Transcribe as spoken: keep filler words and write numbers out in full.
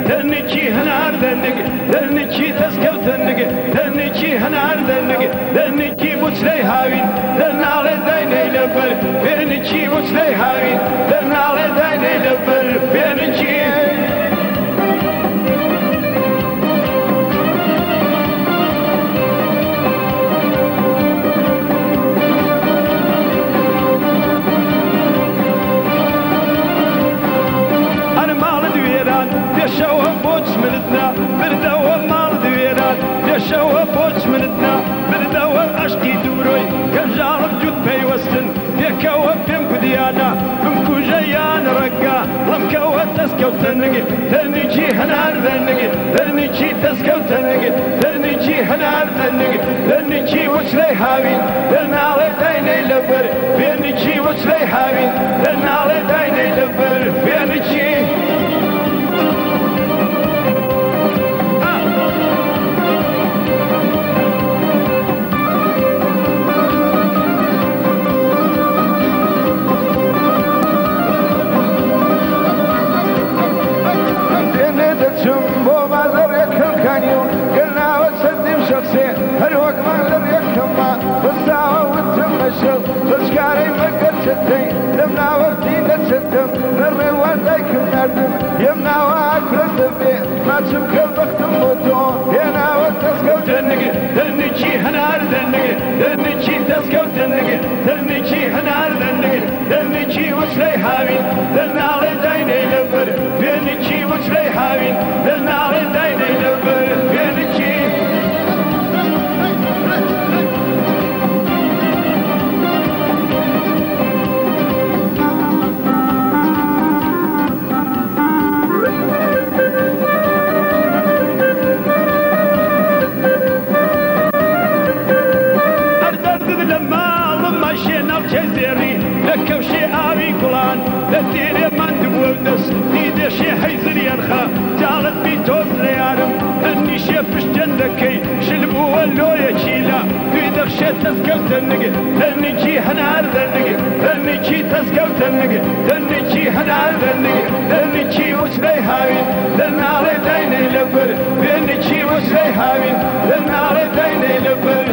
دنكي هنار دنك دنكي تسكوتنك دنكي هنار دنك دنكي بوتلي هاوين دنالي دايني لبر بينكي بوتلي هاوين دنالي دايني لبر بينكي شوه بوتش منتنا بردوا مال دويران شوه بوتش منتنا بردوا عشقي دوروي كجارب جود بيوستن يكوا بيم بديانا بمكو جيان رقا لمكوا تسكو تنقي تنجي هنار ذنقي تنجي تسكو تنقي تنجي هنار ذنقي تنجي وشلي هاوين تنالي دايني لبر بينجي وشلي هاوين تنالي دايني لبر بينجي جنبو بازر يكل كانيون قلنا وسدم شخصي هالوقت ما نقدر يكما والساعة والتمشل تشكاري مقر شتي لمنا ورتين تشتم نرمي والديكم نردم يمنا واكل الدبي ما تشمكل بختم موتو ينا والتسكو تنقي تنقي هنار تنقي تنقي تسكو تنقي تنقي هنار تنقي تنقي وشلي هاوين تنالي دايني لبر بينكي وشلي هاوين تنالي دايني لبر بينكي لكو شي آبي كلان لديري من دبودس ديدي شي حيزر يرخى جالت بيتوز ليارم اني شيفش جندكي شلبو ولو يشيلا بيدخ شي تسكو تنقي اني جي هنار ذنقي اني جي تسكو تنقي اني جي هنار ذنقي اني جي وشلي هاوين لنالي دايني لبر بيني جي وشلي هاوين لنالي دايني لبر